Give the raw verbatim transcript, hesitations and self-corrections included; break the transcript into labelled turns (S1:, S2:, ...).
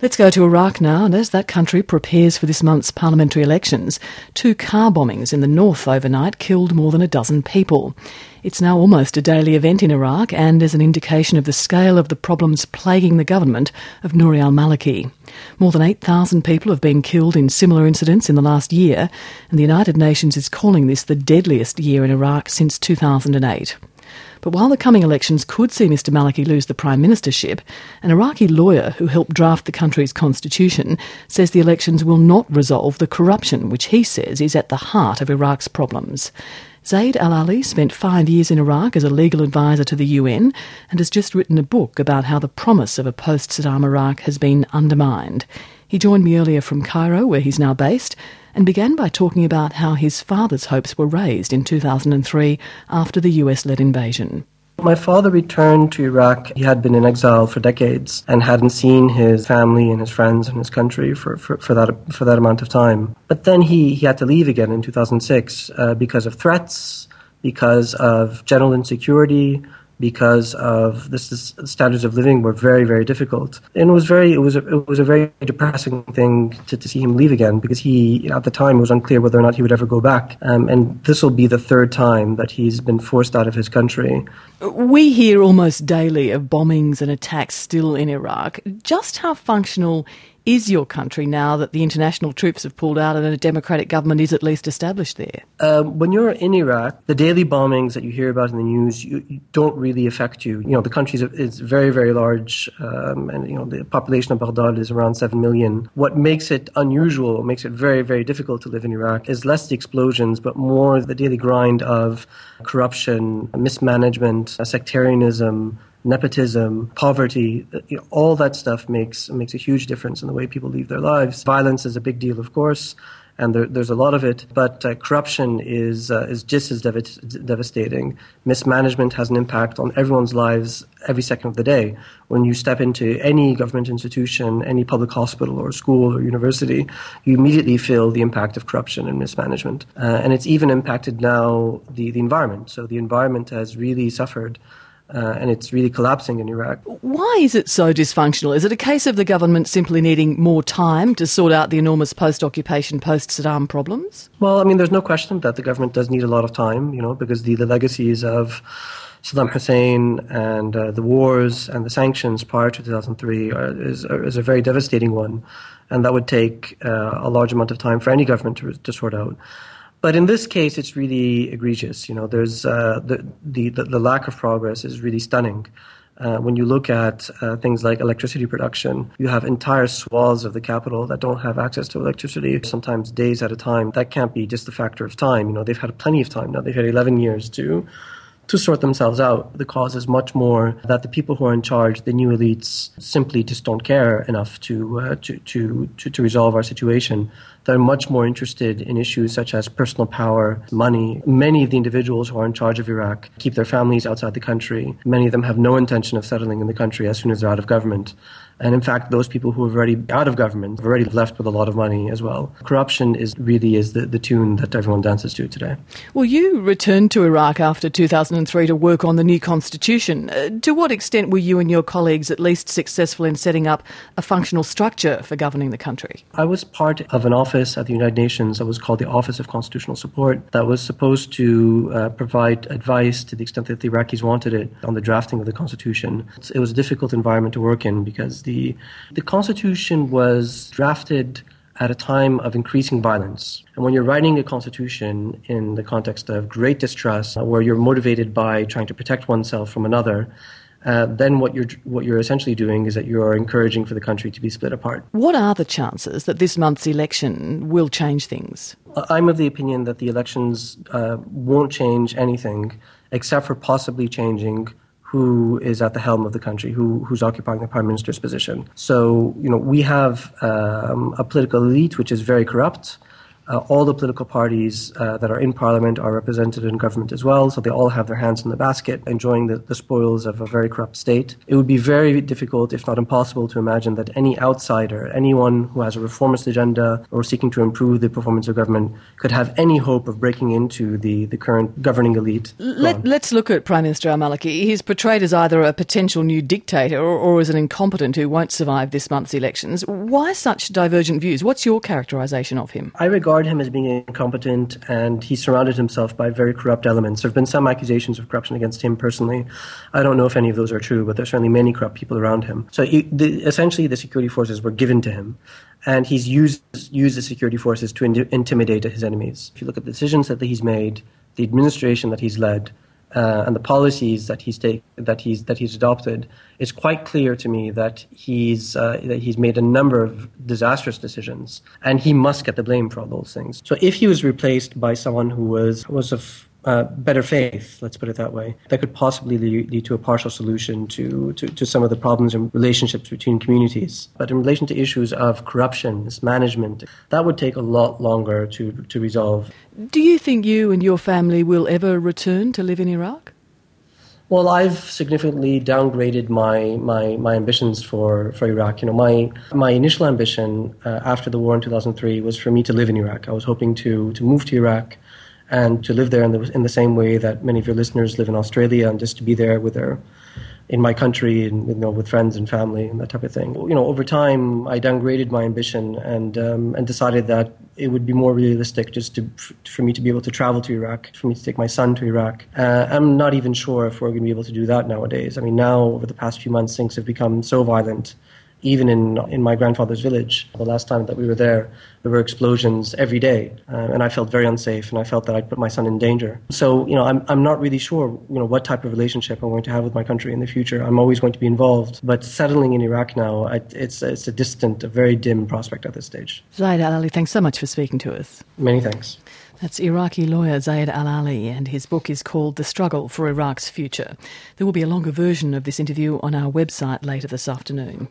S1: Let's go to Iraq now, and as that country prepares for this month's parliamentary elections, two car bombings in the north overnight killed more than a dozen people. It's now almost a daily event in Iraq and is an indication of the scale of the problems plaguing the government of Nouri al-Maliki. More than eight thousand people have been killed in similar incidents in the last year, and the United Nations is calling this the deadliest year in Iraq since two thousand eight. But while the coming elections could see Mister Maliki lose the prime ministership, an Iraqi lawyer who helped draft the country's constitution says the elections will not resolve the corruption, which he says is at the heart of Iraq's problems. Zaid al-Ali spent five years in Iraq as a legal advisor to the U N and has just written a book about how the promise of a post-Saddam Iraq has been undermined. He joined me earlier from Cairo, where he's now based, and began by talking about how his father's hopes were raised in two thousand three after the U S-led invasion.
S2: My father returned to Iraq. He had been in exile for decades and hadn't seen his family and his friends and his country for, for, for that for that amount of time. But then he, he had to leave again in two thousand six uh, because of threats, because of general insecurity, because of this, this standards of living were very, very difficult. And it was very, it was a, it was a very depressing thing to, to see him leave again, because he, at the time, it was unclear whether or not he would ever go back. Um, and this will be the third time that he's been forced out of his country.
S1: We hear almost daily of bombings and attacks still in Iraq. Just how functional is your country now that the international troops have pulled out and a democratic government is at least established there?
S2: Um, when you're in Iraq, the daily bombings that you hear about in the news you, you don't really affect you. You know, the country is, is very, very large, um, and you know the population of Baghdad is around seven million. What makes it unusual, makes it very, very difficult to live in Iraq, is less the explosions, but more the daily grind of corruption, mismanagement, sectarianism, nepotism, poverty. You know, all that stuff makes makes a huge difference in the way people live their lives. Violence is a big deal, of course, and there, there's a lot of it, but uh, corruption is uh, is just as dev- devastating. Mismanagement has an impact on everyone's lives every second of the day. When you step into any government institution, any public hospital or school or university, you immediately feel the impact of corruption and mismanagement. Uh, and it's even impacted now the, the environment. So the environment has really suffered. Uh, and it's really collapsing in Iraq.
S1: Why is it so dysfunctional? Is it a case of the government simply needing more time to sort out the enormous post-occupation, post-Saddam problems?
S2: Well, I mean, there's no question that the government does need a lot of time, you know, because the, the legacies of Saddam Hussein and uh, the wars and the sanctions prior to two thousand three are, is, are, is a very devastating one. And that would take uh, a large amount of time for any government to, to sort out. But in this case, it's really egregious. You know, there's uh, the, the the lack of progress is really stunning. Uh, when you look at uh, things like electricity production, you have entire swaths of the capital that don't have access to electricity, sometimes days at a time. That can't be just a factor of time. You know, they've had plenty of time now. They've had eleven years to to sort themselves out. The cause is much more that the people who are in charge, the new elites, simply just don't care enough to uh, to, to to to resolve our situation. They're much more interested in issues such as personal power, money. Many of the individuals who are in charge of Iraq keep their families outside the country. Many of them have no intention of settling in the country as soon as they're out of government. And in fact, those people who are already out of government have already left with a lot of money as well. Corruption is really is the, the tune that everyone dances to today.
S1: Well, you returned to Iraq after two thousand three to work on the new constitution. Uh, to what extent were you and your colleagues at least successful in setting up a functional structure for governing the country?
S2: I was part of an office at the United Nations that was called the Office of Constitutional Support that was supposed to uh, provide advice to the extent that the Iraqis wanted it on the drafting of the constitution. It was a difficult environment to work in because the The, the Constitution was drafted at a time of increasing violence. And when you're writing a constitution in the context of great distress, uh, where you're motivated by trying to protect oneself from another, uh, then what you're what you're essentially doing is that you're encouraging for the country to be split apart.
S1: What are the chances that this month's election will change things?
S2: I'm of the opinion that the elections uh, won't change anything except for possibly changing who is at the helm of the country, who who's occupying the prime minister's position. So, you know, we have um, a political elite which is very corrupt. Uh, all the political parties uh, that are in parliament are represented in government as well, so they all have their hands in the basket, enjoying the, the spoils of a very corrupt state. It would be very difficult, if not impossible, to imagine that any outsider, anyone who has a reformist agenda or seeking to improve the performance of government, could have any hope of breaking into the, the current governing elite.
S1: Let, let's look at Prime Minister al-Maliki. He's portrayed as either a potential new dictator or, or as an incompetent who won't survive this month's elections. Why such divergent views? What's your characterisation of him?
S2: I regard him as being incompetent, and he surrounded himself by very corrupt elements. There have been some accusations of corruption against him personally. I don't know if any of those are true, but there's certainly many corrupt people around him. So he, the, essentially the security forces were given to him, and he's used, used the security forces to in, intimidate his enemies. If you look at the decisions that he's made, the administration that he's led, Uh, and the policies that he's take, that he's that he's adopted, it's quite clear to me that he's uh, that he's made a number of disastrous decisions, and he must get the blame for all those things. So if he was replaced by someone who was was of uh, better faith, let's put it that way, that could possibly lead, lead to a partial solution to, to to some of the problems in relationships between communities. But in relation to issues of corruption, mismanagement, that would take a lot longer to to resolve.
S1: Do you think you and your family will ever return to live in Iraq?
S2: Well, I've significantly downgraded my my, my ambitions for, for Iraq. You know, my my initial ambition uh, after the war in two thousand three was for me to live in Iraq. I was hoping to to move to Iraq and to live there in the in the same way that many of your listeners live in Australia, and just to be there with their in my country and, you know, with friends and family and that type of thing. You know, over time, I downgraded my ambition and um, and decided that it would be more realistic just to for me to be able to travel to Iraq, for me to take my son to Iraq. Uh, I'm not even sure if we're going to be able to do that nowadays. I mean, now over the past few months, things have become so violent. Even in in my grandfather's village, the last time that we were there, there were explosions every day, uh, and I felt very unsafe, and I felt that I'd put my son in danger. So, you know, I'm I'm not really sure, you know, what type of relationship I'm going to have with my country in the future. I'm always going to be involved, but settling in Iraq now, I, it's it's a distant, a very dim prospect at this stage.
S1: Zaid Al-Ali, thanks so much for speaking to us.
S2: Many thanks.
S1: That's Iraqi lawyer Zaid Al-Ali, and his book is called The Struggle for Iraq's Future. There will be a longer version of this interview on our website later this afternoon.